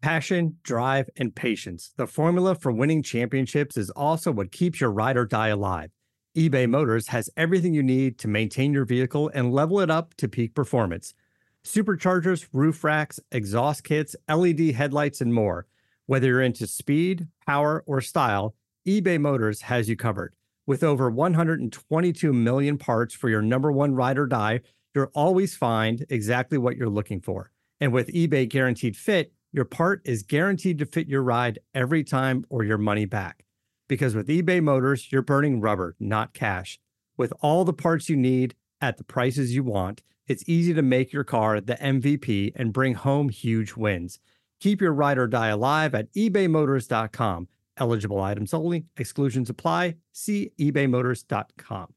Passion, drive, and patience. The formula for winning championships is also what keeps your ride or die alive. eBay Motors has everything you need to maintain your vehicle and level it up to peak performance. Superchargers, roof racks, exhaust kits, LED headlights, and more. Whether you're into speed, power, or style, eBay Motors has you covered. With over 122 million parts for your number one ride or die, you'll always find exactly what you're looking for. And with eBay Guaranteed Fit, your part is guaranteed to fit your ride every time or your money back. Because with eBay Motors, you're burning rubber, not cash. With all the parts you need at the prices you want, it's easy to make your car the MVP and bring home huge wins. Keep your ride or die alive at ebaymotors.com. Eligible items only. Exclusions apply. See ebaymotors.com.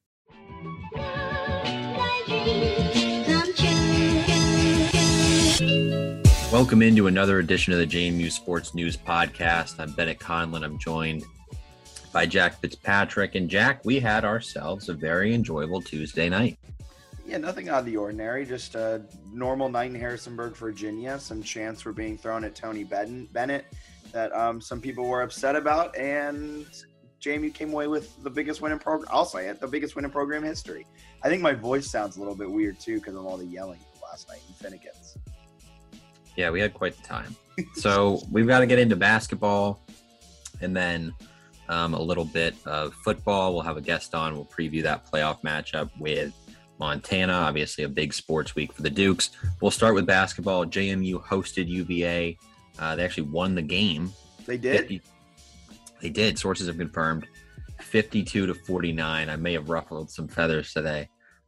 Welcome into another edition of the JMU Sports News Podcast. I'm Bennett Conlin. I'm joined by Jack Fitzpatrick. And Jack, we had ourselves a very enjoyable Tuesday night. Yeah, nothing out of the ordinary. Just a normal night in Harrisonburg, Virginia. Some chants were being thrown at Tony Bennett that some people were upset about. And JMU came away with the biggest win in program. I'll say it, the biggest win in program history. I think my voice sounds a little bit weird, too, because of all the yelling last night in Finnegan's. Yeah, we had quite the time. So we've got to get into basketball and then a little bit of football. We'll have a guest on. We'll preview that playoff matchup with Montana. Obviously a big sports week for the Dukes. We'll start with basketball. JMU hosted UVA. They actually won the game. They did? They did. Sources have confirmed 52-49. I may have ruffled some feathers today.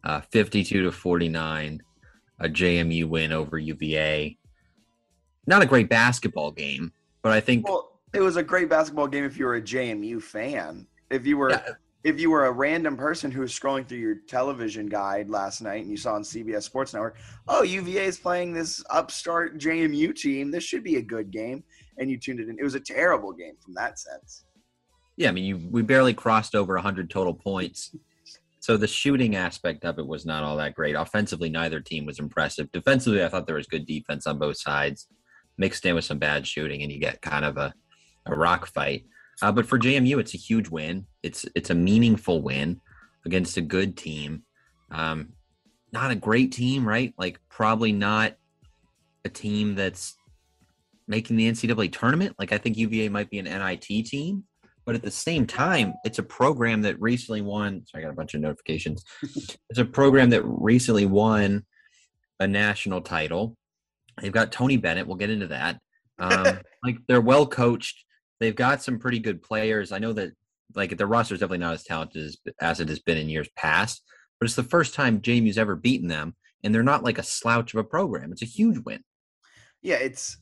52-49, a JMU win over UVA. Not a great basketball game, but I think it was a great basketball game if you were a JMU fan. If you were a random person who was scrolling through your television guide last night and you saw on CBS Sports Network, oh, UVA is playing this upstart JMU team. This should be a good game. And you tuned it in. It was a terrible game from that sense. Yeah, I mean, we barely crossed over 100 total points. So the shooting aspect of it was not all that great. Offensively, neither team was impressive. Defensively, I thought there was good defense on both sides. Mixed in with some bad shooting, and you get kind of a rock fight. But for JMU, it's a huge win. It's a meaningful win against a good team. Not a great team, right? Like probably not a team that's making the NCAA tournament. Like I think UVA might be an NIT team, but at the same time, it's a program that recently won. Sorry, I got a bunch of notifications. It's a program that recently won a national title. They've got Tony Bennett. We'll get into that. Like they're well coached. They've got some pretty good players. I know that like their roster is definitely not as talented as it has been in years past, but it's the first time JMU's ever beaten them, and they're not like a slouch of a program. It's a huge win. Yeah,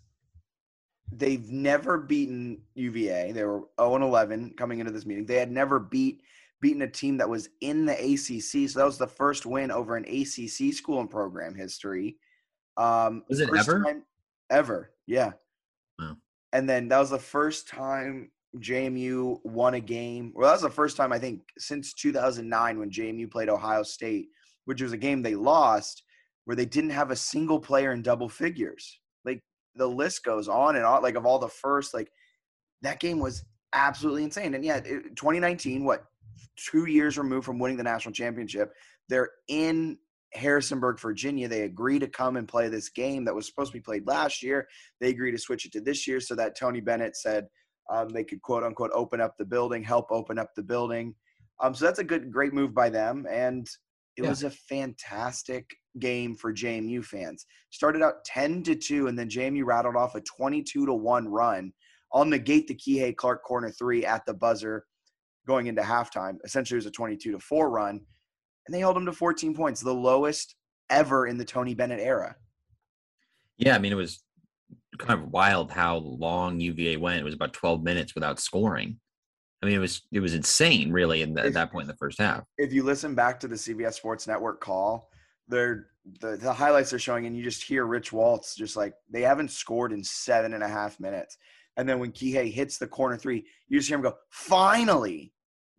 they've never beaten UVA. They were 0-11 coming into this meeting. They had never beaten a team that was in the ACC, so that was the first win over an ACC school in program history. Was it ever? Ever, yeah. Wow. And then that was the first time JMU won a game. Well, that was the first time, I think, since 2009 when JMU played Ohio State, which was a game they lost where they didn't have a single player in double figures. Like, the list goes on and on. Like, of all the first, like, that game was absolutely insane. And, yeah, 2019, 2 years removed from winning the national championship, they're in Harrisonburg, Virginia. They agree to come and play this game that was supposed to be played last year. They agree to switch it to this year so that Tony Bennett said they could, quote unquote, open up the building, help open up the building. So that's a great move by them. And it was a fantastic game for JMU fans. Started out 10-2, and then JMU rattled off a 22-1 run. I'll negate the Kihei Clark corner three at the buzzer going into halftime. Essentially, it was a 22-4 run. And they held them to 14 points, the lowest ever in the Tony Bennett era. Yeah, I mean, it was kind of wild how long UVA went. It was about 12 minutes without scoring. I mean, it was insane, really, at that point in the first half. If you listen back to the CBS Sports Network call, the highlights they're showing, and you just hear Rich Waltz just like, they haven't scored in 7.5 minutes. And then when Kihei hits the corner three, you just hear him go, finally.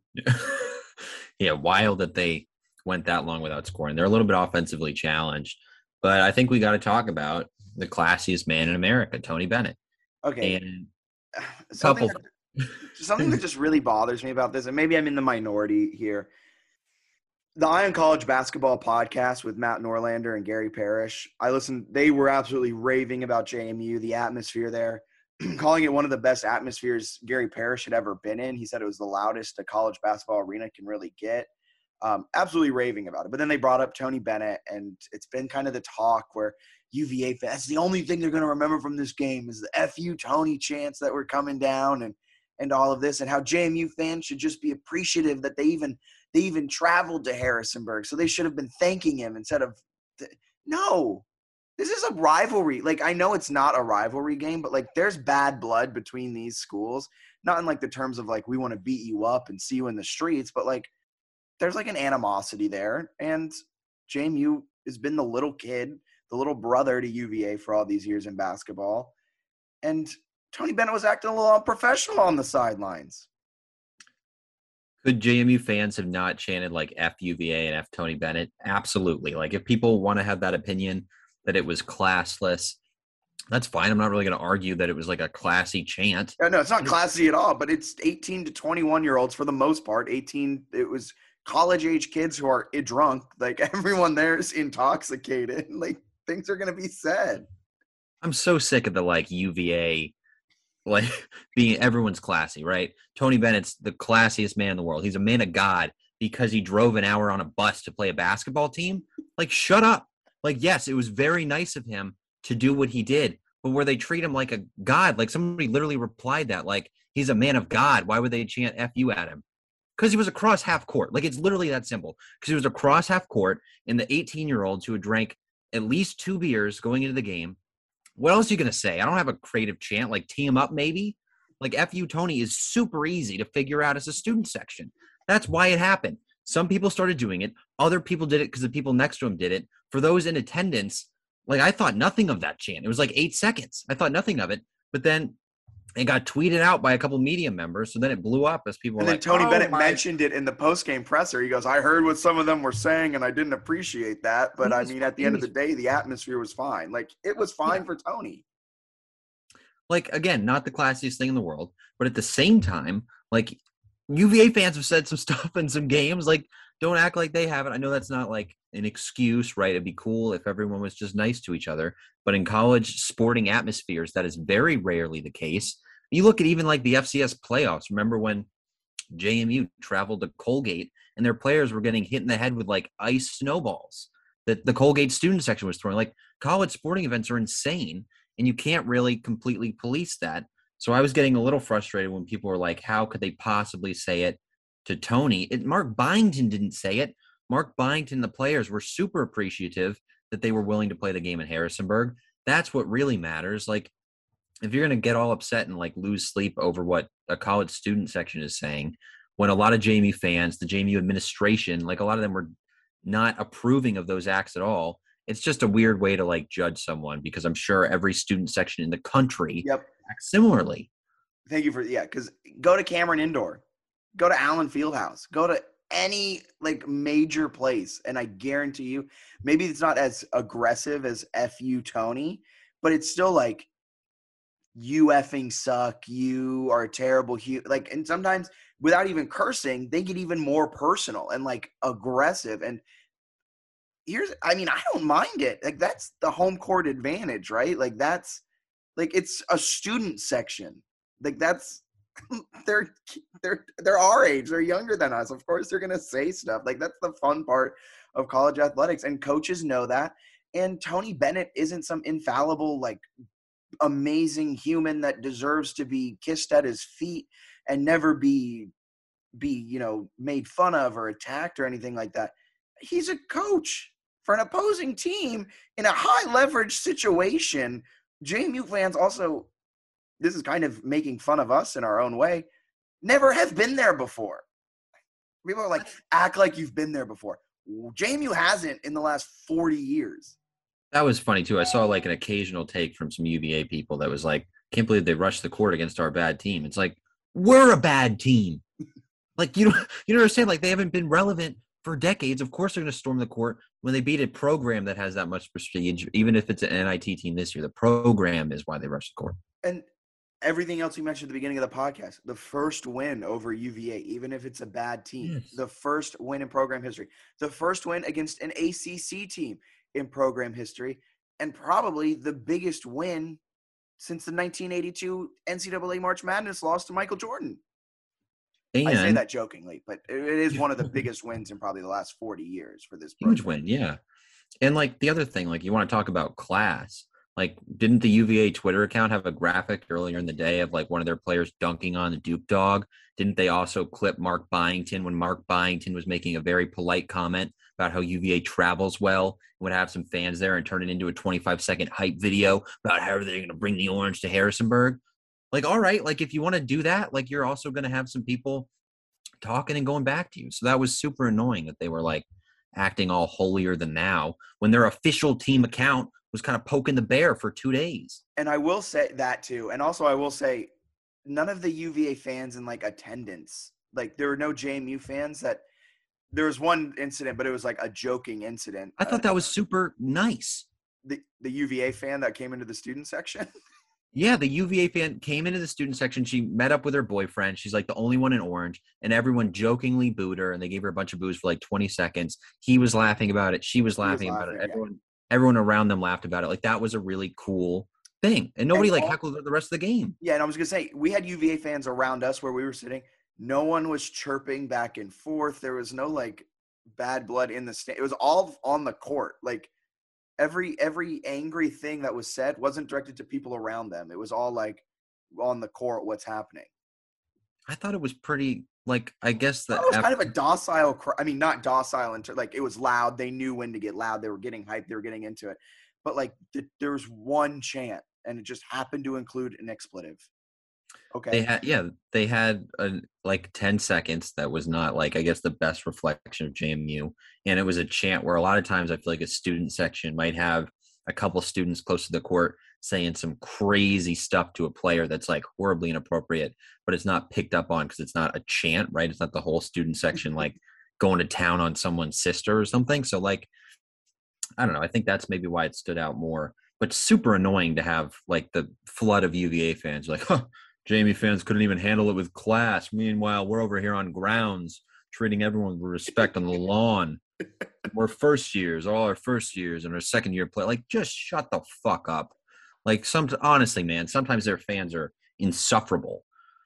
Yeah, wild that they went that long without scoring. They're a little bit offensively challenged, but I think we got to talk about the classiest man in America, Tony Bennett. Okay. And Something couple that, something that just really bothers me about this, and maybe I'm in the minority here. The Ion College Basketball Podcast with Matt Norlander and Gary Parrish. I listened. They were absolutely raving about JMU, the atmosphere there, calling it one of the best atmospheres Gary Parrish had ever been in. He said it was the loudest a college basketball arena can really get. Absolutely raving about it. But then they brought up Tony Bennett, and it's been kind of the talk where UVA fans, that's the only thing they're going to remember from this game is the FU Tony chants that were coming down and all of this, and how JMU fans should just be appreciative that they even traveled to Harrisonburg. So they should have been thanking him instead of no. This is a rivalry. Like, I know it's not a rivalry game, but like there's bad blood between these schools. Not in like the terms of like we want to beat you up and see you in the streets, but like there's like an animosity there. And JMU has been the little kid, the little brother to UVA for all these years in basketball. And Tony Bennett was acting a little unprofessional on the sidelines. Could JMU fans have not chanted like F UVA and F Tony Bennett? Absolutely. Like if people want to have that opinion that it was classless, that's fine. I'm not really going to argue that it was like a classy chant. No, it's not classy at all, but it's 18 to 21-year-olds for the most part. It was college-age kids who are drunk. Like everyone there is intoxicated. Like things are going to be said. I'm so sick of the like UVA like being everyone's classy, right? Tony Bennett's the classiest man in the world. He's a man of God because he drove an hour on a bus to play a basketball team. Like, shut up. Like, yes, it was very nice of him to do what he did, but where they treat him like a god, like somebody literally replied that, like, he's a man of God. Why would they chant F you at him? Because he was across half court. Like, it's literally that simple. Because he was across half court, and the 18-year-olds who had drank at least 2 beers going into the game. What else are you going to say? I don't have a creative chant, like tee him up maybe. Like FU Tony is super easy to figure out as a student section. That's why it happened. Some people started doing it. Other people did it because the people next to them did it. For those in attendance, like I thought nothing of that chant. It was like 8 seconds. I thought nothing of it. But then it got tweeted out by a couple media members. So then it blew up as people were like, and then Tony Bennett mentioned it in the post-game presser. He goes, I heard what some of them were saying, and I didn't appreciate that. But, I mean, at the end of the day, the atmosphere was fine. Like, it was fine for Tony. Like, again, not the classiest thing in the world. But at the same time, like, UVA fans have said some stuff in some games. Like, don't act like they haven't. I know that's not, like, an excuse, right? It'd be cool if everyone was just nice to each other. But in college sporting atmospheres, that is very rarely the case. You look at even like the FCS playoffs. Remember when JMU traveled to Colgate and their players were getting hit in the head with like ice snowballs that the Colgate student section was throwing? Like college sporting events are insane and you can't really completely police that. So I was getting a little frustrated when people were like, how could they possibly say it to Tony? Mark Byington didn't say it. Mark Byington, the players were super appreciative that they were willing to play the game in Harrisonburg. That's what really matters. Like, if you're going to get all upset and like lose sleep over what a college student section is saying, when a lot of JMU fans, the JMU administration, like a lot of them were not approving of those acts at all, it's just a weird way to like judge someone because I'm sure every student section in the country acts similarly. Thank you for, because go to Cameron Indoor, go to Allen Fieldhouse, go to any like major place, and I guarantee you, maybe it's not as aggressive as FU Tony, but it's still like, you effing suck, you are a terrible like, and sometimes without even cursing, they get even more personal and like aggressive. And I don't mind it. Like that's the home court advantage, right? Like that's like, it's a student section. Like that's, they're our age. They're younger than us. Of course they're going to say stuff. Like that's the fun part of college athletics, and coaches know that. And Tony Bennett isn't some infallible, like amazing human that deserves to be kissed at his feet and never be made fun of or attacked or anything like that. He's a coach for an opposing team in a high leverage situation. JMU fans also, this is kind of making fun of us in our own way, never have been there before. People are like, act like you've been there before. JMU hasn't in the last 40 years. That was funny too. I saw like an occasional take from some UVA people that was like, can't believe they rushed the court against our bad team. It's like, we're a bad team. Like, you don't understand, like they haven't been relevant for decades. Of course they're going to storm the court when they beat a program that has that much prestige, even if it's an NIT team this year. The program is why they rushed the court. And everything else we mentioned at the beginning of the podcast, the first win over UVA, even if it's a bad team, Yes. the first win in program history, the first win against an ACC team in program history, and probably the biggest win since the 1982 NCAA March Madness loss to Michael Jordan. I say And that jokingly, but it is one of the biggest wins in probably the last 40 years for this huge program. win, yeah. And like the other thing, like you want to talk about class. Like, didn't the UVA Twitter account have a graphic earlier in the day of like one of their players dunking on the Duke dog? Didn't they also clip Mark Byington when Mark Byington was making a very polite comment about how UVA travels well and would have some fans there and turn it into a 25-second hype video about how they're going to bring the orange to Harrisonburg? Like, all right, like if you want to do that, like you're also going to have some people talking and going back to you. So that was super annoying that they were like acting all holier than thou when their official team account was kind of poking the bear for 2 days. And I will say that too. And also I will say none of the UVA fans in like attendance, like there were no JMU fans there was one incident, but it was like a joking incident. I thought that was super nice. The UVA fan that came into the student section. Yeah, the UVA fan came into the student section. She met up with her boyfriend. She's like the only one in orange, and everyone jokingly booed her, and they gave her a bunch of boos for like 20 seconds. He was laughing about it. She was laughing about it. Yeah. Everyone around them laughed about it. Like that was a really cool thing, and nobody heckled the rest of the game. Yeah, and I was gonna say we had UVA fans around us where we were sitting. No one was chirping back and forth. There was no like bad blood in the stand. It was all on the court. Like every angry thing that was said wasn't directed to people around them. It was all like on the court, what's happening. I thought it was pretty, like, I guess that it was kind of a docile I mean, not docile like it was loud. They knew when to get loud. They were getting hyped. They were getting into it. But like there was one chant and it just happened to include an expletive. Okay. They had like 10 seconds that was not like, I guess, the best reflection of JMU. And it was a chant where a lot of times I feel like a student section might have a couple students close to the court saying some crazy stuff to a player that's like horribly inappropriate, but it's not picked up on because it's not a chant, right? It's not the whole student section like going to town on someone's sister or something. So like, I don't know. I think that's maybe why it stood out more, but super annoying to have like the flood of UVA fans like, huh, JMU fans couldn't even handle it with class. Meanwhile, we're over here on grounds treating everyone with respect on the lawn. We're first years, all our first years and our second year play. Like, just shut the fuck up. Like, honestly, man, sometimes their fans are insufferable.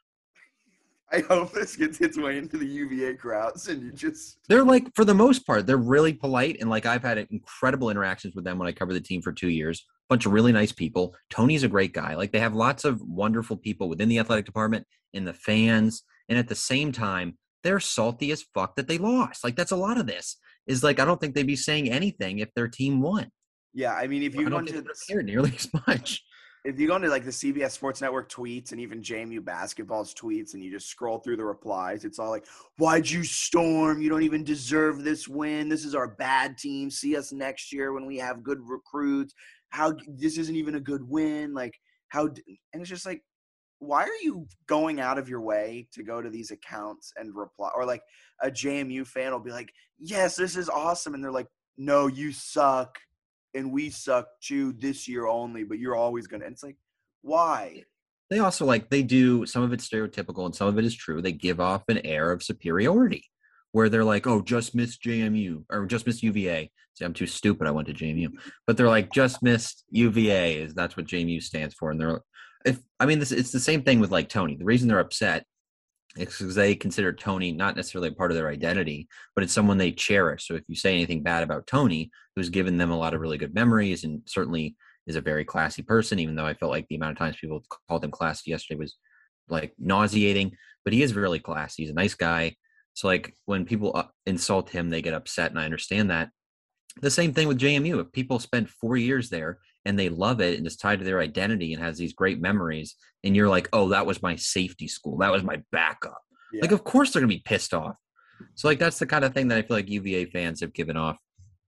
I hope this gets its way into the UVA crowds and you just... They're like, for the most part, they're really polite. And like, I've had incredible interactions with them when I covered the team for 2 years. Bunch of really nice people. Tony's a great guy. Like, they have lots of wonderful people within the athletic department and the fans. And at the same time, they're salty as fuck that they lost. Like, that's a lot of this. Is like, I don't think they'd be saying anything if their team won. Yeah, I mean, if you go into care nearly as much. If you go into like the CBS Sports Network tweets and even JMU basketball's tweets and you just scroll through the replies, it's all like, why'd you storm? You don't even deserve this win. This is our bad team. See us next year when we have good recruits. This isn't even a good win. Like and it's just like, why are you going out of your way to go to these accounts and reply? Or like a JMU fan will be like, yes, this is awesome. And they're like, no, you suck. And we suck too this year only, but you're always going to. It's like, why? They also they do, some of it's stereotypical and some of it is true. They give off an air of superiority where they're like, oh, just missed JMU or just missed UVA. See, I'm too stupid. I went to JMU, but they're like, just missed UVA that's what JMU stands for. And it's the same thing with like Tony. The reason they're upset is because they consider Tony not necessarily a part of their identity, but it's someone they cherish. So if you say anything bad about Tony, who's given them a lot of really good memories and certainly is a very classy person, even though I felt like the amount of times people called him classy yesterday was like nauseating, but he is really classy. He's a nice guy. So like when people insult him, they get upset. And I understand that. The same thing with JMU. If people spend 4 years there and they love it and it's tied to their identity and has these great memories, and you're like, oh, that was my safety school. That was my backup. Yeah. Like, of course they're going to be pissed off. So like, that's the kind of thing that I feel like UVA fans have given off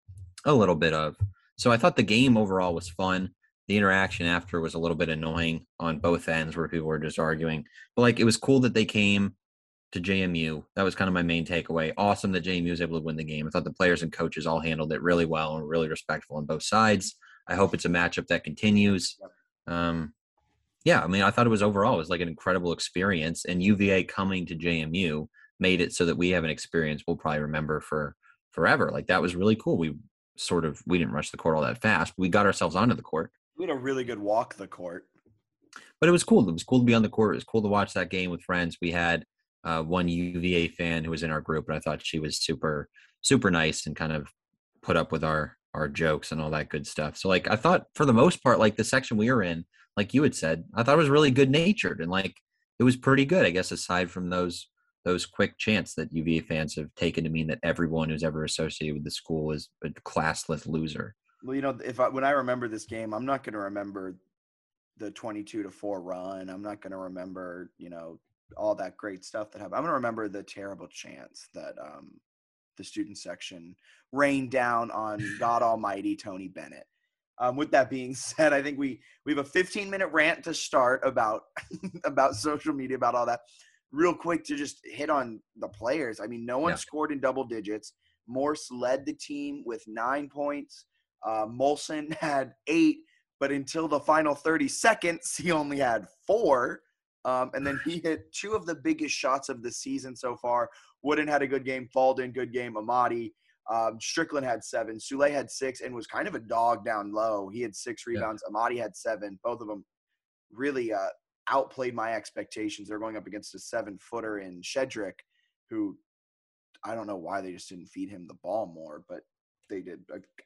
a little bit of. So I thought the game overall was fun. The interaction after was a little bit annoying on both ends where people were just arguing. But like, it was cool that they came to JMU. That was kind of my main takeaway. Awesome that JMU was able to win the game. I thought the players and coaches all handled it really well and were really respectful on both sides. I hope it's a matchup that continues. Yeah, I mean, I thought it was overall, it was like an incredible experience. And UVA coming to JMU made it so that we have an experience we'll probably remember for forever. Like that was really cool. We didn't rush the court all that fast. But we got ourselves onto the court. We had a really good walk the court. But it was cool. It was cool to be on the court. It was cool to watch that game with friends. We had one UVA fan who was in our group, and I thought she was super, super nice and kind of put up with our jokes and all that good stuff. So like I thought for the most part, like the section we were in, like you had said, I thought it was really good natured and like it was pretty good, I guess, aside from those quick chants that UVA fans have taken to mean that everyone who's ever associated with the school is a classless loser. Well, when I remember this game, I'm not going to remember the 22-4 run. I'm not going to remember, all that great stuff that happened. I'm going to remember the terrible chants that the student section rained down on God Almighty Tony Bennett. With that being said, I think we have a 15-minute rant to start about about social media, about all that. Real quick to just hit on the players. I mean, no one scored in double digits. Morse led the team with 9 points. Molson had 8, but until the final 30 seconds, he only had 4. And then he hit 2 of the biggest shots of the season so far. Wooden had a good game. Falden, good game. Amadi. Strickland had 7. Sule had 6 and was kind of a dog down low. He had 6 rebounds. Yeah. Amadi had 7. Both of them really outplayed my expectations. They're going up against a 7-footer in Shedrick, who I don't know why they just didn't feed him the ball more, but they did.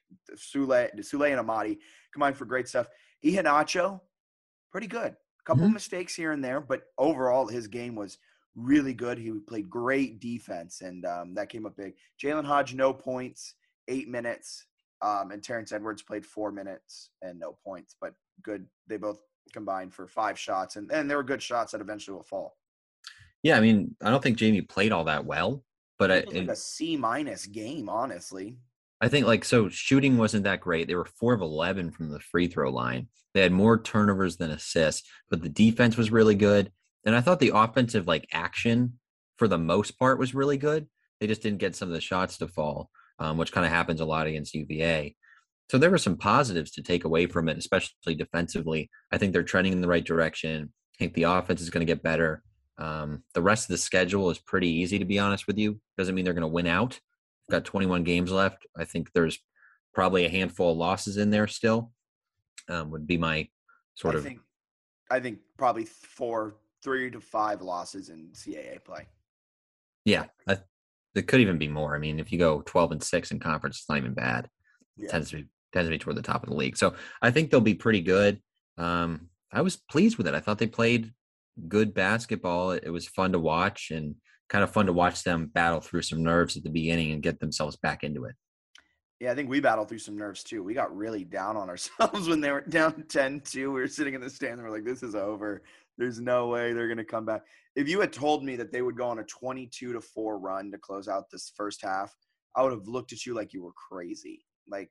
Sule and Amadi combined for great stuff. Iheanacho, pretty good. A couple mistakes here and there, but overall his game was really good. He played great defense, and that came up big. Jalen Hodge, no points, 8 minutes, and Terrence Edwards played 4 minutes and no points, but good. They both combined for 5 shots, and they were good shots that eventually will fall. Yeah, I mean, I don't think Jamie played all that well, but it was like a C- game, honestly. I think so shooting wasn't that great. They were 4 of 11 from the free throw line. They had more turnovers than assists, but the defense was really good. And I thought the offensive action for the most part was really good. They just didn't get some of the shots to fall, which kind of happens a lot against UVA. So there were some positives to take away from it, especially defensively. I think they're trending in the right direction. I think the offense is going to get better. The rest of the schedule is pretty easy, to be honest with you. Doesn't mean they're going to win out. We've got 21 games left. I think there's probably a handful of losses in there still. Would be my sort of. I think probably 3 to 5 losses in CAA play. Yeah, it could even be more. I mean, if you go 12-6 in conference, it's not even bad. It tends to be toward the top of the league. So I think they'll be pretty good. I was pleased with it. I thought they played good basketball. It was fun to watch and kind of fun to watch them battle through some nerves at the beginning and get themselves back into it. Yeah, I think we battled through some nerves too. We got really down on ourselves when they were down 10-2. We were sitting in the stand and we're like, this is over. There's no way they're going to come back. If you had told me that they would go on a 22-4 run to close out this first half, I would have looked at you like you were crazy.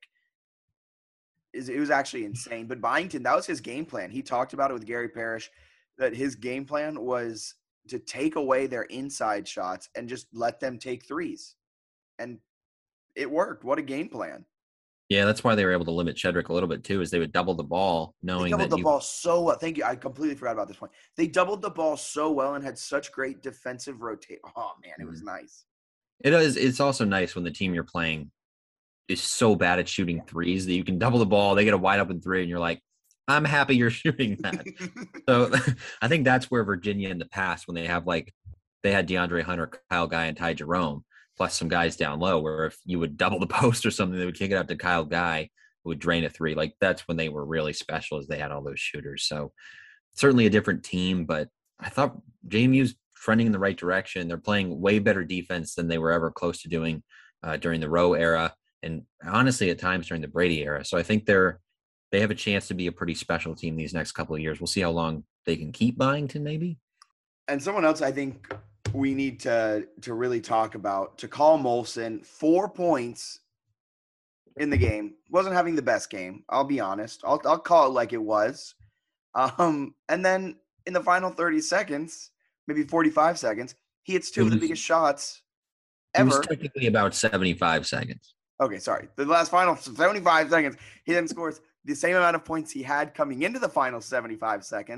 It was actually insane. But Byington, that was his game plan. He talked about it with Gary Parrish, that his game plan was to take away their inside shots and just let them take threes. And it worked. What a game plan. Yeah, that's why they were able to limit Shedrick a little bit too, is they would double the ball, knowing they doubled the ball so well. Thank you. I completely forgot about this point. They doubled the ball so well and had such great defensive rotation. Oh man, it was nice. It is. It's also nice when the team you're playing is so bad at shooting threes that you can double the ball. They get a wide open 3, and you're like, I'm happy you're shooting that. So I think that's where Virginia in the past, when they have they had DeAndre Hunter, Kyle Guy, and Ty Jerome, plus some guys down low, where if you would double the post or something, they would kick it out to Kyle Guy, who would drain a 3. That's when they were really special, as they had all those shooters. So certainly a different team, but I thought JMU's trending in the right direction. They're playing way better defense than they were ever close to doing during the Rowe era, and honestly at times during the Brady era. So I think they have a chance to be a pretty special team these next couple of years. We'll see how long they can keep Byington, maybe. And someone else I think we need to really talk about, Takal Molson, 4 points in the game. Wasn't having the best game, I'll be honest. I'll call it like it was. And then in the final 30 seconds, maybe 45 seconds, he hits 2 of the biggest shots ever. It was technically about 75 seconds. Okay, sorry. The last final 75 seconds, he then scores the same amount of points he had coming into the final 75 seconds.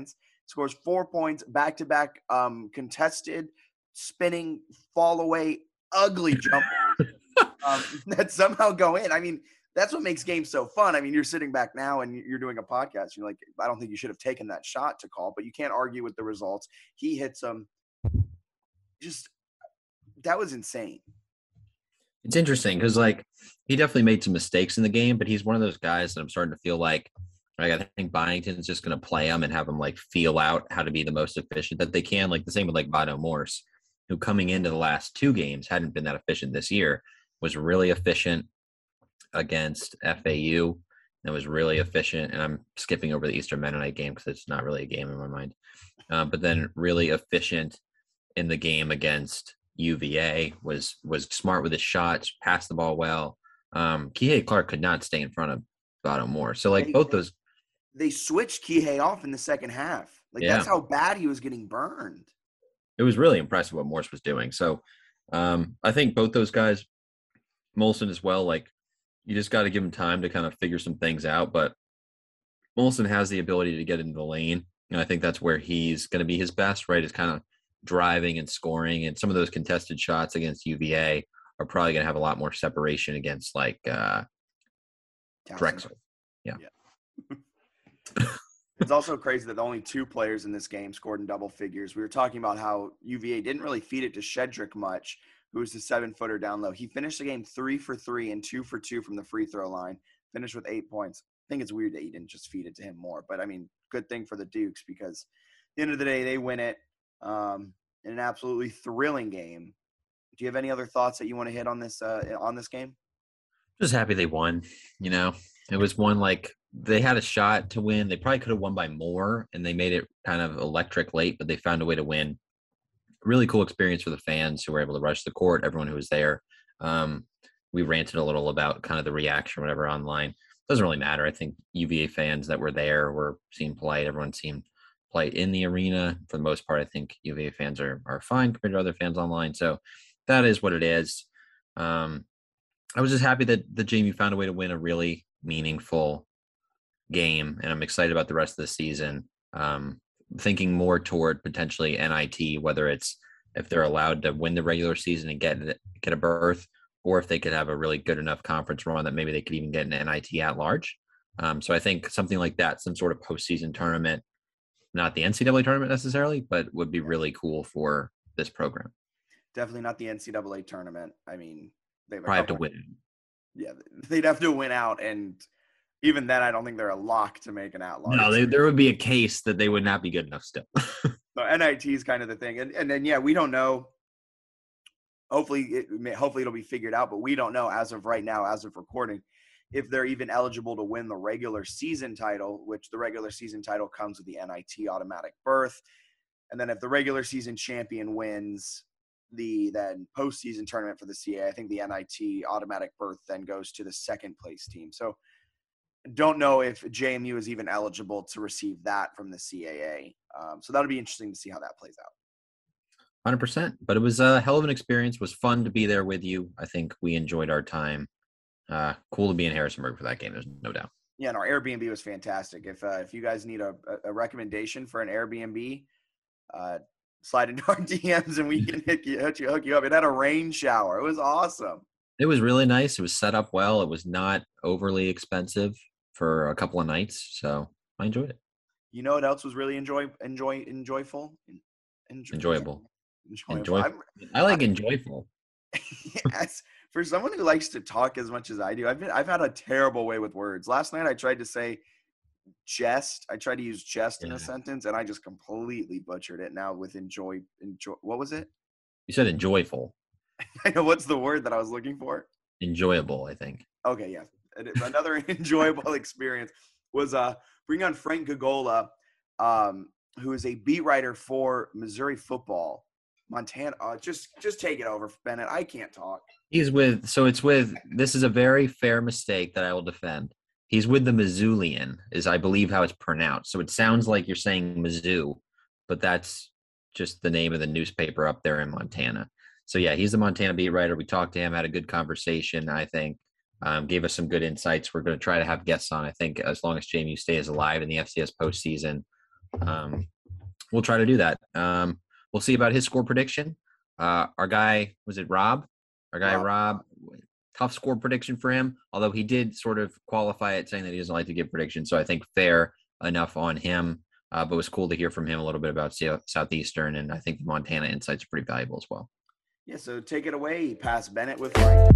scores 4 points, back-to-back contested, spinning, fall away, ugly jump that somehow go in. I mean, that's what makes games so fun. I mean, you're sitting back now and you're doing a podcast. You're like, I don't think you should have taken that shot to call, but you can't argue with the results. He hits them. Just, that was insane. It's interesting because, like, he definitely made some mistakes in the game, but he's one of those guys that I'm starting to feel like I think Byington's just going to play him and have him, like, feel out how to be the most efficient that they can. Like, the same with, like, Vado Morse, who coming into the last 2 games hadn't been that efficient this year, was really efficient against FAU and was really efficient. And I'm skipping over the Eastern Mennonite game because it's not really a game in my mind. But then really efficient in the game against UVA, was smart with his shots, passed the ball well. Kihei Clark could not stay in front of Vado Morse. So, like, both those. They switched Kihei off in the second half. Like, that's how bad he was getting burned. It was really impressive what Morse was doing. So I think both those guys, Molson as well, like, you just got to give him time to kind of figure some things out. But Molson has the ability to get into the lane. And I think that's where he's going to be his best, right? Is kind of driving and scoring. And some of those contested shots against UVA are probably going to have a lot more separation against, like, Drexel. Yeah. It's also crazy that only 2 players in this game scored in double figures. We were talking about how UVA didn't really feed it to Shedrick much, who was the 7-footer down low. He finished the game 3 for 3 and 2 for 2 from the free throw line, finished with 8 points. I think it's weird that you didn't just feed it to him more. But, I mean, good thing for the Dukes because at the end of the day, they win it in an absolutely thrilling game. Do you have any other thoughts that you want to hit on this game? Just happy they won. You know, it was one, like, they had a shot to win. They probably could have won by more, and they made it kind of electric late, but they found a way to win. Really cool experience for the fans who were able to rush the court, everyone who was there. We ranted a little about kind of the reaction, whatever, online. Doesn't really matter. I think UVA fans that were there seemed polite. Everyone seemed polite in the arena. For the most part, I think UVA fans are fine compared to other fans online. So that is what it is. I was just happy that the JMU found a way to win a really meaningful game, and I'm excited about the rest of the season. Thinking more toward potentially NIT, whether it's if they're allowed to win the regular season and get a berth, or if they could have a really good enough conference run that maybe they could even get an NIT at large. So I think something like that, some sort of postseason tournament, not the NCAA tournament necessarily, but would be really cool for this program. Definitely not the NCAA tournament. I mean, they probably have to win. Yeah, they'd have to win out, and even then, I don't think they're a lock to make an at-large. No, there would be a case that they would not be good enough still. So NIT is kind of the thing, and then yeah, we don't know. Hopefully it'll be figured out, but we don't know as of right now, as of recording, if they're even eligible to win the regular season title, which the regular season title comes with the NIT automatic berth, and then if the regular season champion wins the then postseason tournament for the CAA, I think the NIT automatic berth then goes to the second place team. So don't know if JMU is even eligible to receive that from the CAA. So that'll be interesting to see how that plays out. 100%. But it was a hell of an experience. It was fun to be there with you. I think we enjoyed our time. Cool to be in Harrisonburg for that game. There's no doubt. Yeah, and our Airbnb was fantastic. If you guys need a recommendation for an Airbnb, slide into our DMs and we can hook you up. It had a rain shower. It was awesome. It was really nice. It was set up well. It was not overly expensive for a couple of nights, so I enjoyed it. You know what else was really enjoyable? I like enjoyful. Yes. For someone who likes to talk as much as I do, I've had a terrible way with words. Last night I tried to say jest. I tried to use jest in a sentence, and I just completely butchered it. Now with enjoy. What was it? You said enjoyful. I know. What's the word that I was looking for? Enjoyable, I think. Okay, yeah. Another enjoyable experience was bringing on Frank Gagola, who is a beat writer for Missouri football, Montana. Just take it over, Bennett. I can't talk. This is a very fair mistake that I will defend. He's with the Missoulian, is I believe how it's pronounced. So it sounds like you're saying Mizzou, but that's just the name of the newspaper up there in Montana. So yeah, he's the Montana beat writer. We talked to him, had a good conversation, I think. Gave us some good insights. We're going to try to have guests on, I think, as long as JMU stays alive in the FCS postseason. We'll try to do that. We'll see about his score prediction. Our guy, was it Rob? Rob, tough score prediction for him, although he did sort of qualify it saying that he doesn't like to give predictions. So I think fair enough on him. But it was cool to hear from him a little bit about Southeastern, and I think the Montana insights are pretty valuable as well. Yeah, so take it away, Pass Bennett with Frank.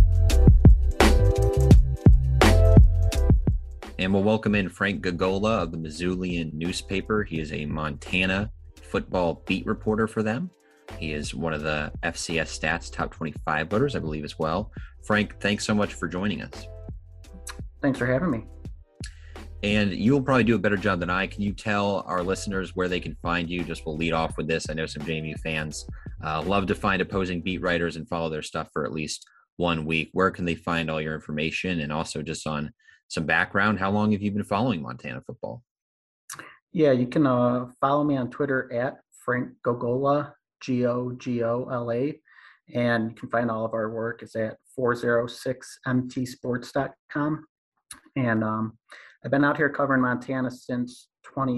And we'll welcome in Frank Gogola of the Missoulian newspaper. He is a Montana football beat reporter for them. He is one of the FCS Stats top 25 voters, I believe, as well. Frank, thanks so much for joining us. Thanks for having me. And you'll probably do a better job than I. Can you tell our listeners where they can find you? Just we'll lead off with this. I know some JMU fans love to find opposing beat writers and follow their stuff for at least 1 week. Where can they find all your information? And also just on some background, how long have you been following Montana football? Yeah, you can follow me on Twitter at Frank Gogola, Gogola. And you can find all of our work is at 406mtsports.com. And I've been out here covering Montana since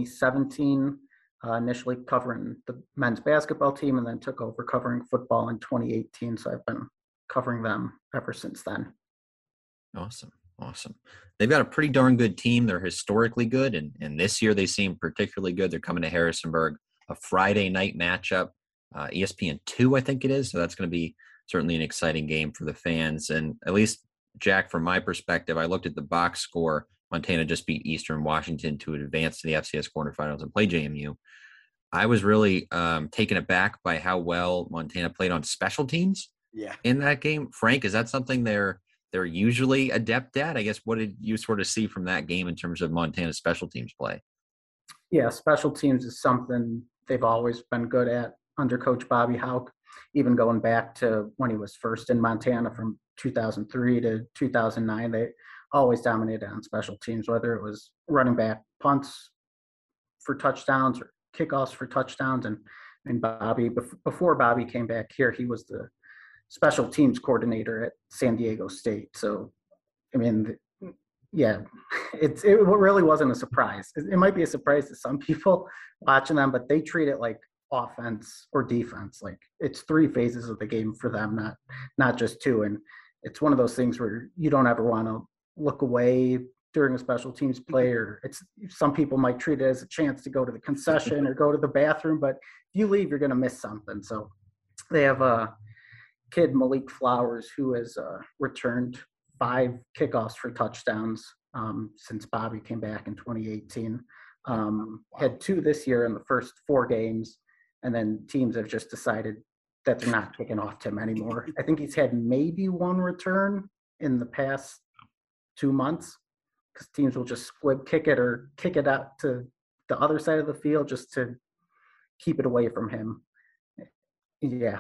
2017, initially covering the men's basketball team, and then took over covering football in 2018. So I've been covering them ever since then. Awesome. They've got a pretty darn good team. They're historically good, and this year they seem particularly good. They're coming to Harrisonburg, a Friday night matchup, ESPN2, I think it is. So that's going to be certainly an exciting game for the fans. And at least, Jack, from my perspective, I looked at the box score. Montana just beat Eastern Washington to advance to the FCS quarterfinals and play JMU. I was really taken aback by how well Montana played on special teams in that game. Frank, is that something they're usually adept at? I guess, what did you sort of see from that game in terms of Montana's special teams play? Yeah, special teams is something they've always been good at under Coach Bobby Hauck, even going back to when he was first in Montana from 2003 to 2009. They always dominated on special teams, whether it was running back punts for touchdowns or kickoffs for touchdowns. And Bobby, before Bobby came back here, he was the special teams coordinator at San Diego State. So, I mean, yeah, it really wasn't a surprise. It might be a surprise to some people watching them, but they treat it like offense or defense. Like, it's 3 phases of the game for them, not just 2. And it's one of those things where you don't ever want to look away during a special teams play, or some people might treat it as a chance to go to the concession or go to the bathroom, but if you leave, you're going to miss something. So they have a kid, Malik Flowers, who has returned 5 kickoffs for touchdowns since Bobby came back in 2018. Had 2 this year in the first 4 games, and then teams have just decided that they're not kicking off to him anymore. I think he's had maybe 1 return in the past 2 months, because teams will just squib kick it or kick it out to the other side of the field just to keep it away from him. Yeah.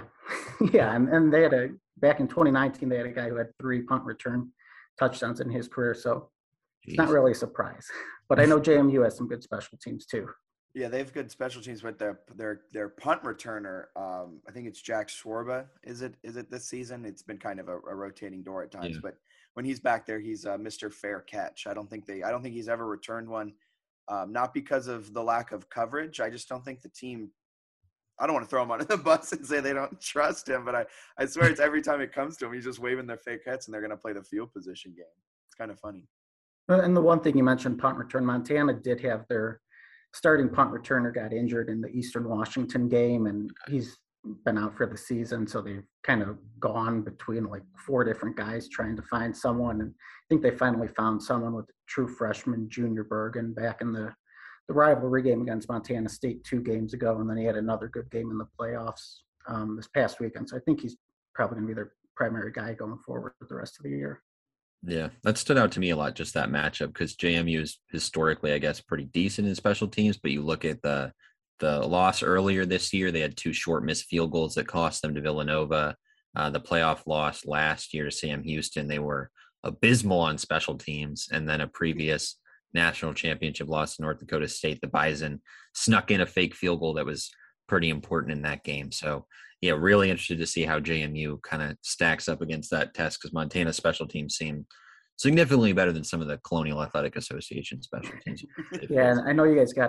And they had back in 2019, they had a guy who had 3 punt return touchdowns in his career. So It's not really a surprise. But I know JMU has some good special teams too. Yeah, they have good special teams, but their punt returner, I think it's Jack Schwarba. Is it this season? It's been kind of a rotating door at times, but when he's back there, he's Mr. Fair Catch. I don't think he's ever returned one. Not because of the lack of coverage. I just don't think the team. I don't want to throw him under the bus and say they don't trust him, but I swear it's every time it comes to him, he's just waving their fake hats and they're going to play the field position game. It's kind of funny. And the one thing you mentioned, punt return, Montana did have their starting punt returner got injured in the Eastern Washington game, and he's been out for the season. So they've kind of gone between like 4 different guys trying to find someone. And I think they finally found someone with true freshman Junior Bergen back in the rivalry game against Montana State 2 games ago. And then he had another good game in the playoffs this past weekend. So I think he's probably going to be their primary guy going forward for the rest of the year. Yeah, that stood out to me a lot, just that matchup, because JMU is historically, I guess, pretty decent in special teams. But you look at the loss earlier this year, they had 2 short missed field goals that cost them to Villanova. The playoff loss last year to Sam Houston, they were abysmal on special teams. And then a previous national championship loss to North Dakota State, the Bison snuck in a fake field goal that was pretty important in that game. So, yeah, really interested to see how JMU kind of stacks up against that test, because Montana's special teams seem significantly better than some of the Colonial Athletic Association special teams. Yeah, and I know you guys got a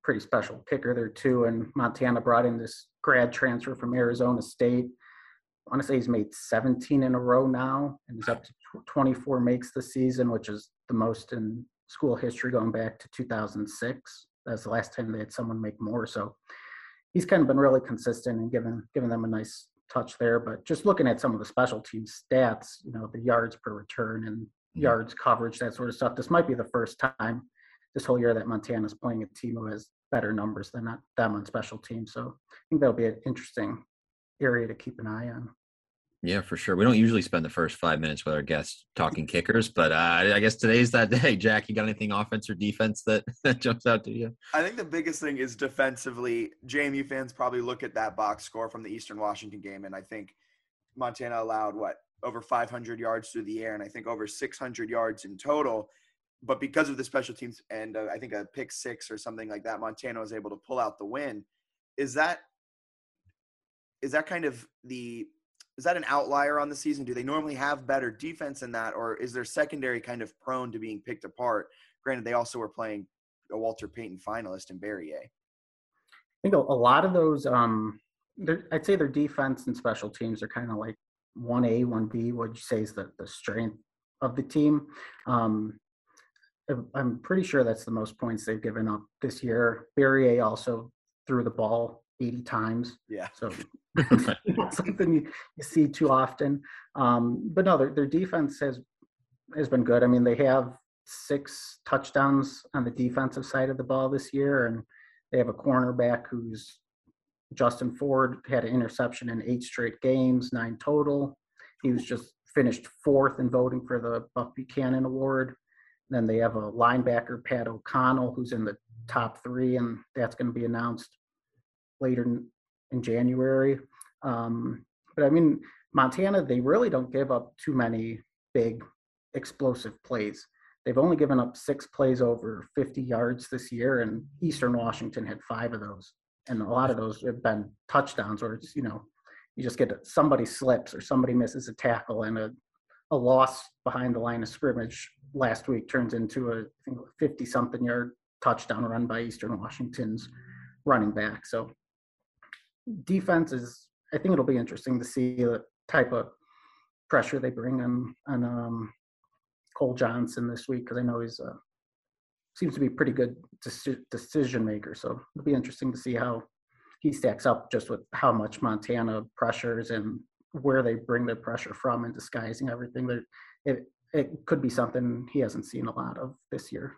pretty special kicker there too. And Montana brought in this grad transfer from Arizona State. I want to say he's made 17 in a row now, and he's up to 24 makes this season, which is the most in school history going back to 2006. That's the last time they had someone make more. So he's kind of been really consistent and giving them a nice touch there. But just looking at some of the special team stats, the yards per return and yards coverage, that sort of stuff, this might be the first time this whole year that Montana's playing a team who has better numbers than them on special teams. So I think that'll be an interesting area to keep an eye on. Yeah, for sure. We don't usually spend the first 5 minutes with our guests talking kickers, but I guess today's that day. Jack, you got anything offense or defense that jumps out to you? I think the biggest thing is defensively. JMU fans probably look at that box score from the Eastern Washington game, and I think Montana allowed, over 500 yards through the air, and I think over 600 yards in total. But because of the special teams and I think a pick six or something like that, Montana was able to pull out the win. Is that an outlier on the season? Do they normally have better defense than that, or is their secondary kind of prone to being picked apart? Granted, they also were playing a Walter Payton finalist in Barrier. I think a lot of those, I'd say their defense and special teams are kind of like 1A, 1B, what you say is the strength of the team. I'm pretty sure that's the most points they've given up this year. Barrier also threw the ball 80 times. Yeah. So not something you see too often. But no, their defense has been good. I mean, they have 6 touchdowns on the defensive side of the ball this year, and they have a cornerback who's Justin Ford, had an interception in 8 straight games, 9 total. He was just finished 4th in voting for the Buck Buchanan Award. Then they have a linebacker, Pat O'Connell, who's in the top 3, and that's going to be announced later in January. But I mean, Montana, they really don't give up too many big explosive plays. They've only given up 6 plays over 50 yards this year, and Eastern Washington had 5 of those. And a lot of those have been touchdowns, or it's, you just get somebody slips or somebody misses a tackle, and a loss behind the line of scrimmage last week turns into a 50-something yard touchdown run by Eastern Washington's running back. So defense I think it'll be interesting to see the type of pressure they bring on Cole Johnson this week, because I know he's seems to be a pretty good decision maker. So it'll be interesting to see how he stacks up just with how much Montana pressures and where they bring their pressure from and disguising everything. It could be something he hasn't seen a lot of this year.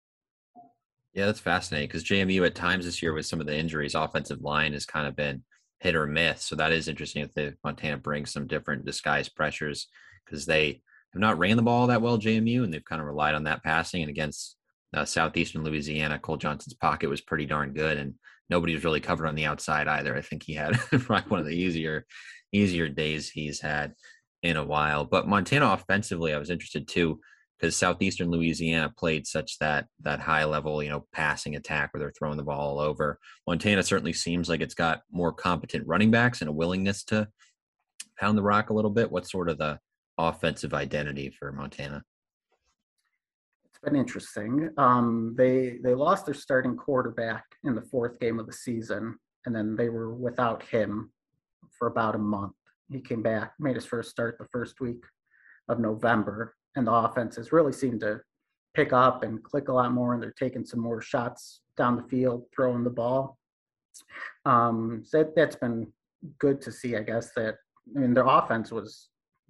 Yeah, that's fascinating, because JMU at times this year with some of the injuries, offensive line has kind of been hit or miss. So that is interesting if Montana brings some different disguised pressures, because they have not ran the ball that well, JMU, and they've kind of relied on that passing. And against Southeastern Louisiana, Cole Johnson's pocket was pretty darn good, and nobody was really covered on the outside either. I think he had probably one of the easier days he's had in a while. But Montana offensively, I was interested too, because Southeastern Louisiana played such that high level, passing attack where they're throwing the ball all over. Montana certainly seems like it's got more competent running backs and a willingness to pound the rock a little bit. What's sort of the offensive identity for Montana? It's been interesting. They lost their starting quarterback in the 4th game of the season, and then they were without him for about a month. He came back, made his first start the first week of November, and the offense has really seemed to pick up and click a lot more, and they're taking some more shots down the field, throwing the ball. So that's been good to see, I guess. Their offense was,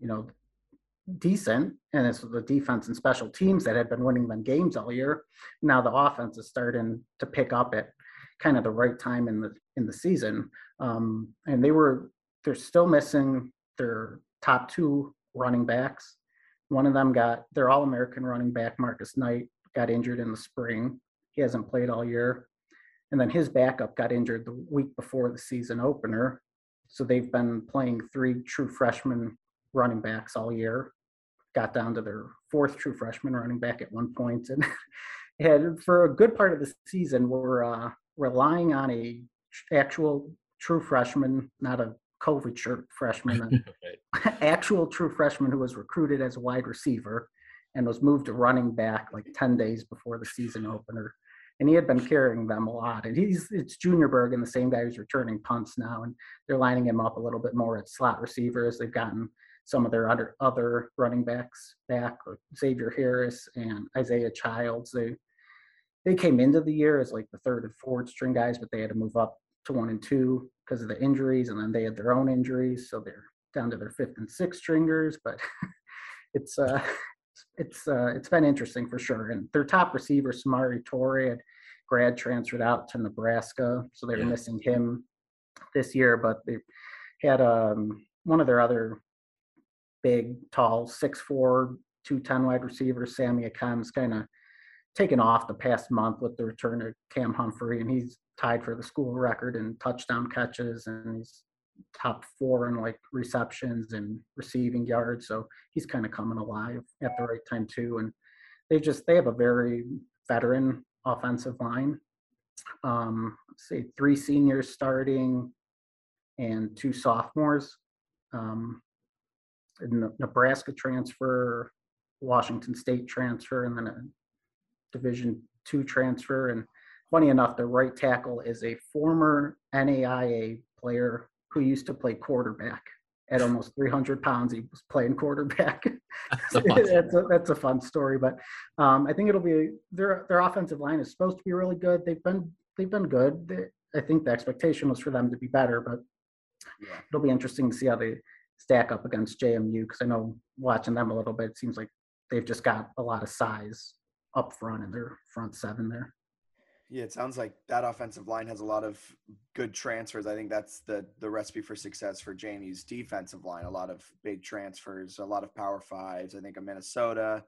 decent, and it's the defense and special teams that had been winning them games all year. Now the offense is starting to pick up at kind of the right time in the season, and they're still missing their top 2 running backs. One of them their All-American running back, Marcus Knight, got injured in the spring. He hasn't played all year. And then his backup got injured the week before the season opener. So they've been playing 3 true freshman running backs all year. Got down to their 4th true freshman running back at one point. And for a good part of the season, we're relying on a actual true freshman, not a COVID shirt freshman, actual true freshman who was recruited as a wide receiver and was moved to running back like 10 days before the season opener. and he had been carrying them a lot. And it's Junior Bergen, the same guy who's returning punts now, and they're lining him up a little bit more at slot receivers. They've gotten some of their other running backs back, like Xavier Harris and Isaiah Childs. They came into the year as like the third and fourth string guys, but they had to move up to 1 and 2 because of the injuries, and then they had their own injuries, so they're down to their fifth and sixth stringers. But it's been interesting for sure. And their top receiver, Samari Torre, had grad transferred out to Nebraska, so they were missing him this year. But they had one of their other big, tall, 6'4", 210 wide receivers, Sammy Akem's kind of taken off the past month with the return of Cam Humphrey, and he's tied for the school record in touchdown catches, and he's top 4 in like receptions and receiving yards. So he's kind of coming alive at the right time too. And they have a very veteran offensive line. Let's see, 3 seniors starting and 2 sophomores. Nebraska transfer, Washington State transfer, and then a Division II transfer. And funny enough, the right tackle is a former NAIA player who used to play quarterback. At almost 300 pounds, he was playing quarterback. That's a fun story. But I think it'll be their offensive line is supposed to be really good. They've been good. I think the expectation was for them to be better, but it'll be interesting to see how they stack up against JMU, because I know watching them a little bit, it seems like they've just got a lot of size up front in their front 7 there. Yeah, it sounds like that offensive line has a lot of good transfers. I think that's the recipe for success for JMU's defensive line. A lot of big transfers, a lot of Power 5s. I think of Minnesota,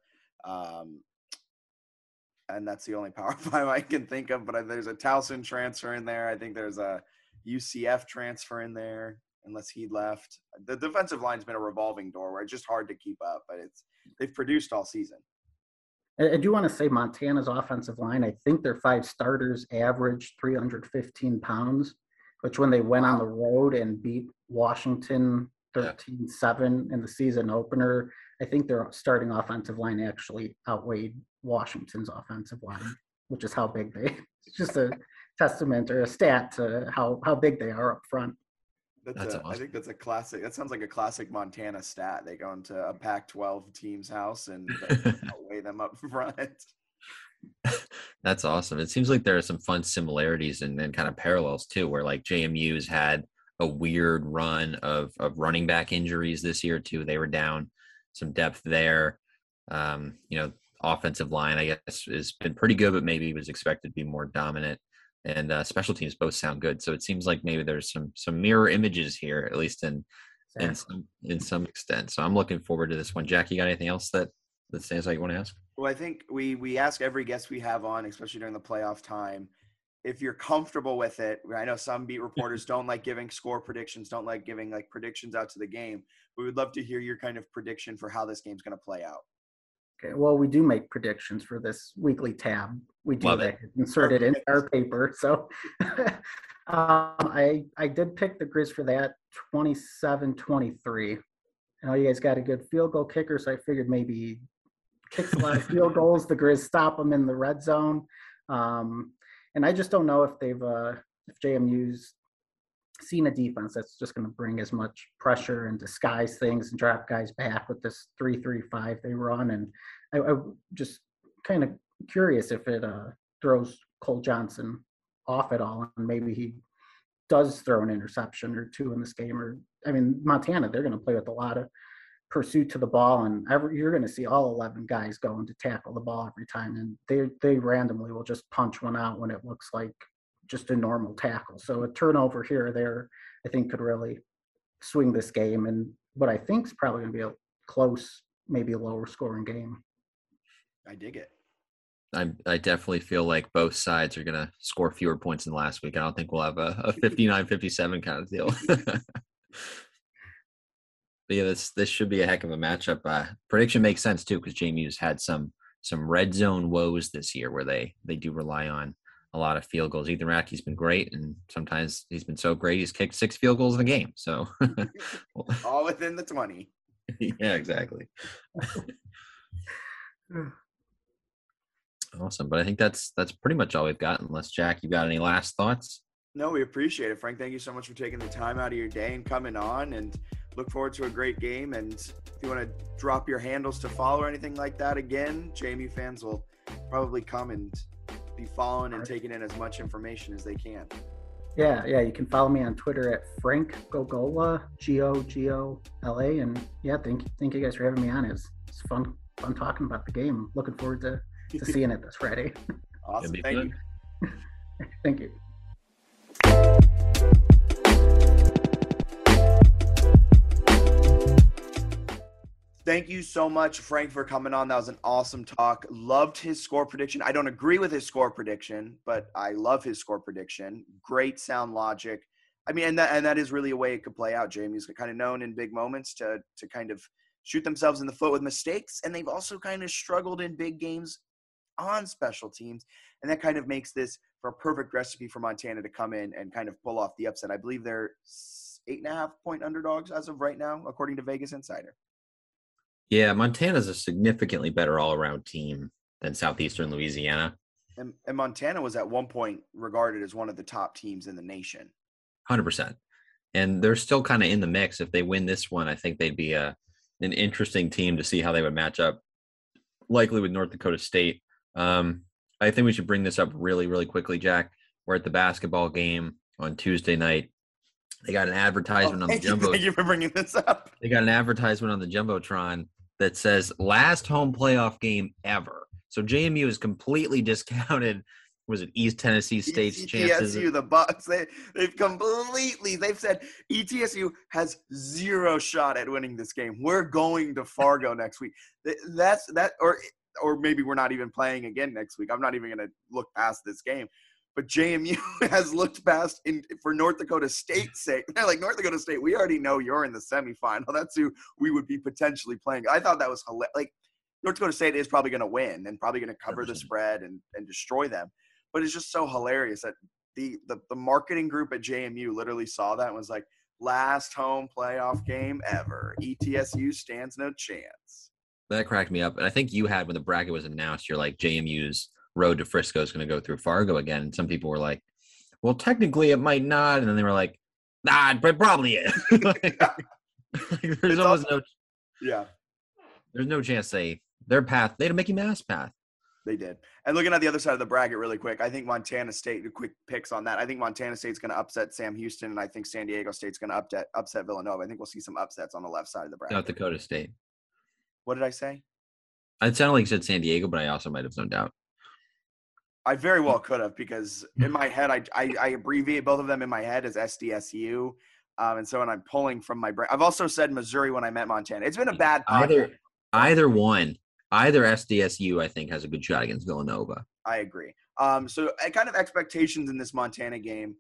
and that's the only Power 5 I can think of. But there's a Towson transfer in there. I think there's a UCF transfer in there, unless he left. The defensive line's been a revolving door where it's just hard to keep up, but they've produced all season. I do want to say Montana's offensive line, I think their 5 starters averaged 315 pounds, which when they went on the road and beat Washington 13-7 in the season opener, I think their starting offensive line actually outweighed Washington's offensive line, which is how big it's just a testament or a stat to how big they are up front. That's awesome. I think that's a classic. That sounds like a classic Montana stat. They go into a Pac-12 team's house and weigh them up front. That's awesome. It seems like there are some fun similarities and kind of parallels too, where like JMU's had a weird run of running back injuries this year too. They were down some depth there. Offensive line, I guess, has been pretty good, but maybe was expected to be more dominant. And special teams both sound good. So it seems like maybe there's some mirror images here, at least in some extent. So I'm looking forward to this one. Jack, you got anything else that stands out you want to ask? Well, I think we ask every guest we have on, especially during the playoff time, if you're comfortable with it. I know some beat reporters don't like giving score predictions, don't like giving like predictions out to the game. We would love to hear your kind of prediction for how this game's going to play out. Okay, well, we do make predictions for this weekly tab. We do insert it in our paper. So I did pick the Grizz for that 27-23. I know you guys got a good field goal kicker, so I figured maybe he kicks a lot of field goals. The Grizz stop them in the red zone. And I just don't know if if JMU's seen a defense that's just going to bring as much pressure and disguise things and drop guys back with this 3-3-5 they run. And I just kind of curious if it throws Cole Johnson off at all, and maybe he does throw an interception or 2 in this game. Montana, they're going to play with a lot of pursuit to the ball, and you're going to see all 11 guys going to tackle the ball every time, and they randomly will just punch one out when it looks like just a normal tackle. So a turnover here or there, I think, could really swing this game, and what I think is probably going to be a close, maybe a lower scoring game. I dig it. I definitely feel like both sides are going to score fewer points than last week. I don't think we'll have a 59-57 kind of deal. But yeah, this should be a heck of a matchup. Prediction makes sense too, because JMU's had some red zone woes this year where they do rely on a lot of field goals. Ethan Rackey's been great, and sometimes he's been so great he's kicked 6 field goals in a game. So all within the 20. Yeah, exactly. Awesome. But I think that's pretty much all we've got. Unless, Jack, you got any last thoughts? No, we appreciate it, Frank. Thank you so much for taking the time out of your day and coming on, and look forward to a great game. And if you want to drop your handles to follow or anything like that, again, JMU fans will probably come and be following and taking in as much information as they can. Yeah, you can follow me on Twitter at Frank Gogola, Gogola, and yeah, thank you guys for having me on. It's fun talking about the game. Looking forward to seeing it this Friday. Awesome, thank you. Thank you. Thank you so much, Frank, for coming on. That was an awesome talk. Loved his score prediction. I don't agree with his score prediction, but I love his score prediction. Great sound logic. I mean, and that is really a way it could play out. Jamie's kind of known in big moments to kind of shoot themselves in the foot with mistakes, and they've also kind of struggled in big games on special teams, and that kind of makes this for a perfect recipe for Montana to come in and kind of pull off the upset. I believe they're 8.5-point underdogs as of right now, according to Vegas Insider. Yeah, Montana's a significantly better all-around team than Southeastern Louisiana. And Montana was at one point regarded as one of the top teams in the nation. 100%. And they're still kind of in the mix. If they win this one, I think they'd be an interesting team to see how they would match up, likely with North Dakota State. I think we should bring this up really, really quickly, Jack. We're at the basketball game on Tuesday night. They got an advertisement on the Jumbo. Thank you for bringing this up. They got an advertisement on the Jumbotron that says last home playoff game ever. So JMU is completely discounted. Was it East Tennessee State's chances? ETSU, the Bucks, they've said ETSU has zero shot at winning this game. We're going to Fargo next week. Or maybe we're not even playing again next week. I'm not even going to look past this game. But JMU has looked past for North Dakota State's sake. They're like, North Dakota State, we already know you're in the semifinal. That's who we would be potentially playing. I thought that was hilarious. Like, North Dakota State is probably going to win and probably going to cover 100%. The spread and destroy them. But it's just so hilarious that the marketing group at JMU literally saw that and was like, last home playoff game ever. ETSU stands no chance. That cracked me up. And I think you had, when the bracket was announced, you're like, JMU's road to Frisco is going to go through Fargo again. And some people were like, well, technically it might not. And then they were like, nah, but probably is. There's almost there's no chance their path, they had a Mickey Mouse path. They did. And looking at the other side of the bracket really quick, I think Montana State, quick picks on that. I think Montana State's going to upset Sam Houston, and I think San Diego State's going to upset Villanova. I think we'll see some upsets on the left side of the bracket. South Dakota State. What did I say? It sounded like you said San Diego, but I also might have zoned out. I very well could have, because in my head, I abbreviate both of them in my head as SDSU. And so when I'm pulling from my brain, I've also said Missouri when I meant Montana. It's been a bad podcast. Either one. Either SDSU, I think, has a good shot against Villanova. I agree. So kind of expectations in this Montana game.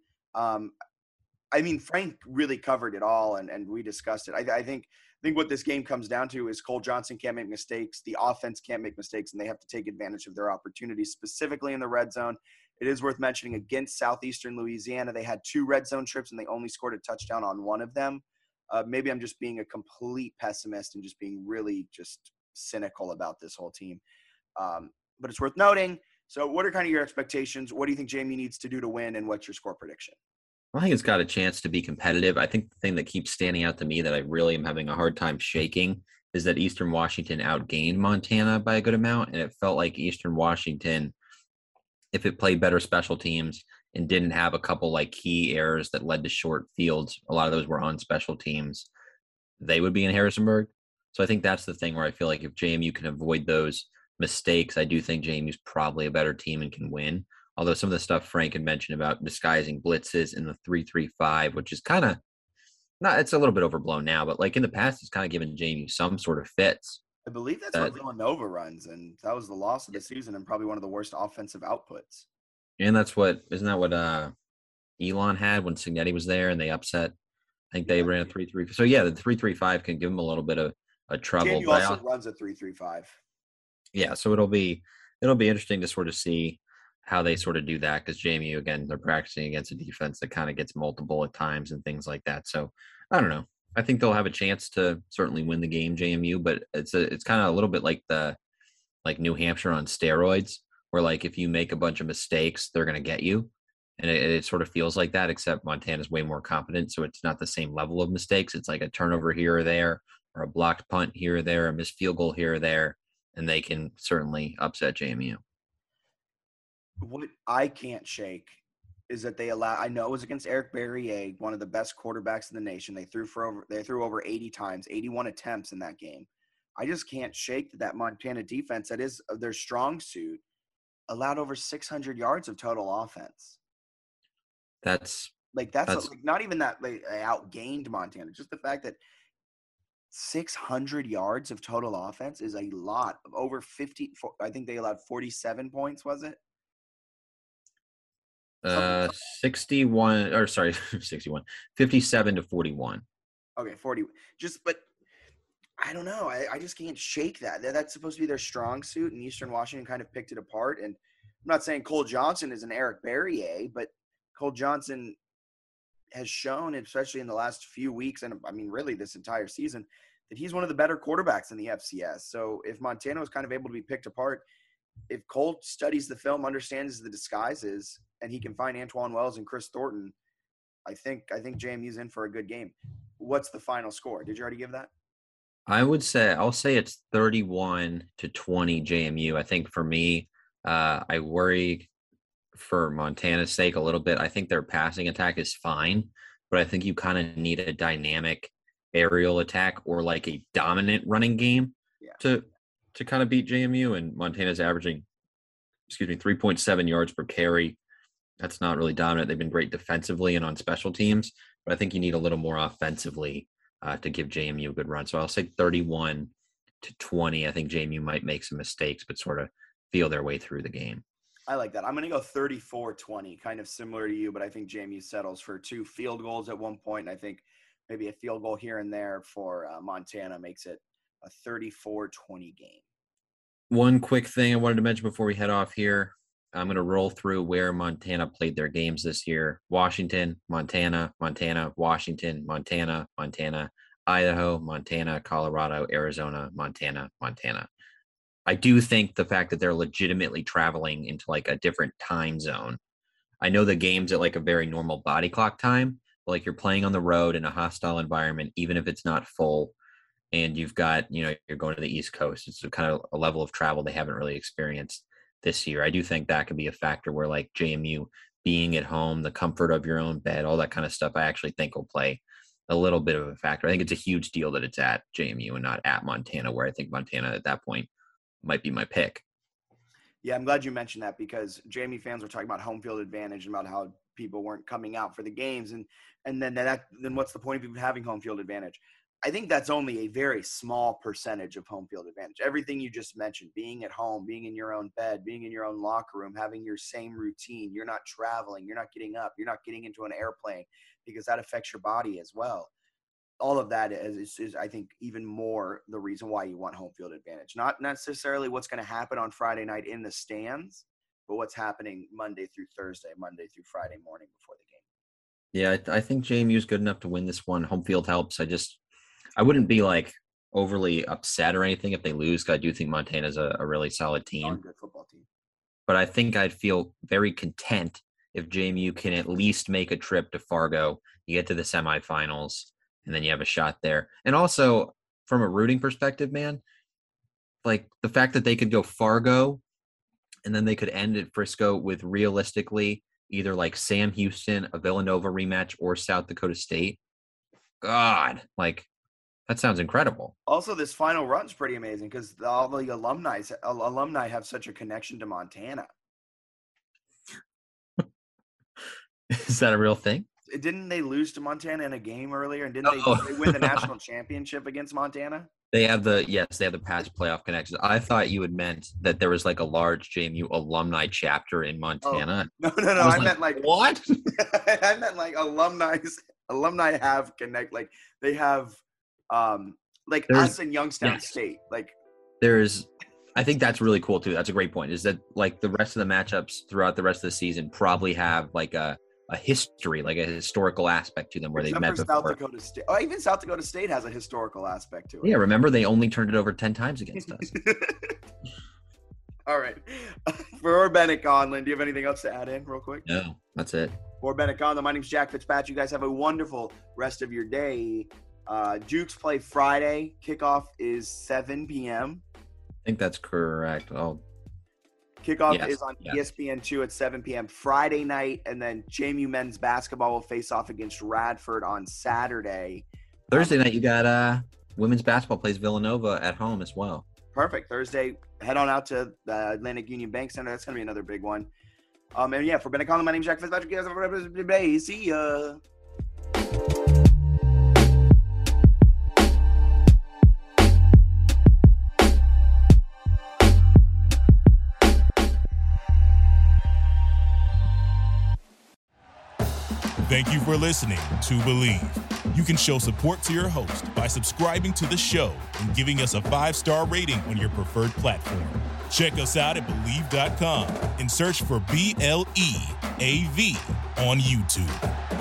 I mean, Frank really covered it all, and we discussed it. I think what this game comes down to is Cole Johnson can't make mistakes. The offense can't make mistakes, and they have to take advantage of their opportunities, specifically in the red zone. It is worth mentioning, against Southeastern Louisiana, they had 2 red zone trips, and they only scored a touchdown on one of them. Maybe I'm just being a complete pessimist and just being really just cynical about this whole team. But it's worth noting. So what are kind of your expectations? What do you think JMU needs to do to win, and what's your score prediction? I think it's got a chance to be competitive. I think the thing that keeps standing out to me that I really am having a hard time shaking is that Eastern Washington outgained Montana by a good amount. And it felt like Eastern Washington, if it played better special teams and didn't have a couple like key errors that led to short fields, a lot of those were on special teams, they would be in Harrisonburg. So I think that's the thing where I feel like if JMU can avoid those mistakes, I do think JMU's probably a better team and can win. Although some of the stuff Frank had mentioned about disguising blitzes in the 3-3-5, which is kind of not, it's a little bit overblown now, but like in the past, it's kind of given JMU some sort of fits. I believe that's what Villanova runs, and that was the loss of the season and probably one of the worst offensive outputs. And isn't that what Elon had when Signetti was there and they upset? I think they ran a 3-3. So yeah, the 3-3-5 can give them a little bit of a trouble. JMU also runs a 3-3-5. Yeah, so it'll be interesting to sort of see how they sort of do that, because JMU, again, they're practicing against a defense that kind of gets multiple at times and things like that. So I don't know. I think they'll have a chance to certainly win the game, JMU, but it's kind of a little bit like New Hampshire on steroids, where like if you make a bunch of mistakes, they're going to get you. And it sort of feels like that, except Montana's way more competent. So it's not the same level of mistakes. It's like a turnover here or there, or a blocked punt here or there, a missed field goal here or there, and they can certainly upset JMU. What I can't shake is that I know it was against Eric Barriere, one of the best quarterbacks in the nation. They threw over 80 times, 81 attempts in that game. I just can't shake that Montana defense, that is their strong suit, allowed over 600 yards of total offense. That's like not even that they outgained Montana. Just the fact that 600 yards of total offense is a lot. Of over 50. I think they allowed 47 points. Was it? 61 or sorry, 61, 57 to 41. Okay, 40. But I don't know. I just can't shake that. That's supposed to be their strong suit, and Eastern Washington kind of picked it apart. And I'm not saying Cole Johnson is an Eric Barriere, but Cole Johnson has shown, especially in the last few weeks, and I mean, really this entire season, that he's one of the better quarterbacks in the FCS. So if Montana was kind of able to be picked apart, if Cole studies the film, understands the disguises, and he can find Antoine Wells and Chris Thornton, I think JMU's in for a good game. What's the final score? Did you already give that? I'll say it's 31-20 JMU. I think for me, I worry for Montana's sake a little bit. I think their passing attack is fine, but I think you kind of need a dynamic aerial attack or like a dominant running game to kind of beat JMU. And Montana's averaging 3.7 yards per carry. That's not really dominant. They've been great defensively and on special teams, but I think you need a little more offensively to give JMU a good run. So I'll say 31-20. I think JMU might make some mistakes, but sort of feel their way through the game. I like that. I'm going to go 34-20, kind of similar to you, but I think JMU settles for 2 field goals at one point, and I think maybe a field goal here and there for Montana makes it a 34-20 game. One quick thing I wanted to mention before we head off here. I'm going to roll through where Montana played their games this year. Washington, Montana, Washington, Montana, Idaho, Montana, Colorado, Arizona, Montana. I do think the fact that they're legitimately traveling into like a different time zone. I know the game's at like a very normal body clock time, but like you're playing on the road in a hostile environment, even if it's not full, and you've got, you're going to the East Coast. It's a kind of a level of travel they haven't really experienced this year. I do think that could be a factor where like JMU being at home, the comfort of your own bed, all that kind of stuff, I actually think will play a little bit of a factor. I think it's a huge deal that it's at JMU and not at Montana, where I think Montana at that point might be my pick. Yeah, I'm glad you mentioned that because JMU fans were talking about home field advantage and about how people weren't coming out for the games. And then what's the point of having home field advantage? I think that's only a very small percentage of home field advantage. Everything you just mentioned, being at home, being in your own bed, being in your own locker room, having your same routine. You're not traveling. You're not getting up. You're not getting into an airplane because that affects your body as well. All of that is I think, even more the reason why you want home field advantage. Not necessarily what's going to happen on Friday night in the stands, but what's happening Monday through Thursday, Monday through Friday morning before the game. Yeah, I think JMU is good enough to win this one. Home field helps. I wouldn't be like overly upset or anything if they lose, because I do think Montana's a really solid team. Good football team. But I think I'd feel very content if JMU can at least make a trip to Fargo. You get to the semifinals, and then you have a shot there. And also, from a rooting perspective, man, like the fact that they could go Fargo and then they could end at Frisco with realistically either like Sam Houston, a Villanova rematch, or South Dakota State. God, like that sounds incredible. Also, this final run's pretty amazing because all the alumni have such a connection to Montana. Is that a real thing? Didn't they lose to Montana in a game earlier? And didn't they win the national championship against Montana? They have the past playoff connections. I thought you had meant that there was like a large JMU alumni chapter in Montana. Oh, no. I meant like what? I meant like alumni have connect, like they have like us in Youngstown State. Like I think that's really cool too. That's a great point. Is that like the rest of the matchups throughout the rest of the season probably have like a history, like a historical aspect to them where they've met before. South Dakota State. Oh, even South Dakota State has a historical aspect to it. Yeah, remember they only turned it over 10 times against us. All right. For Bennett Conlon, do you have anything else to add in real quick? No, that's it. For Bennett Conlon, my name's Jack Fitzpatrick. You guys have a wonderful rest of your day. Dukes play Friday. Kickoff is 7 p.m. I think that's correct. Oh, Kickoff is on ESPN2 at 7 p.m. Friday night, and then JMU men's basketball will face off against Radford on Saturday. Thursday night, you got women's basketball plays Villanova at home as well. Perfect. Thursday, head on out to the Atlantic Union Bank Center. That's going to be another big one. And yeah, for Bennett Conlon, my name's Jack Fitzpatrick. You guys have a good day. See ya. Thank you for listening to Believe. You can show support to your host by subscribing to the show and giving us a 5-star rating on your preferred platform. Check us out at Believe.com and search for BLEAV on YouTube.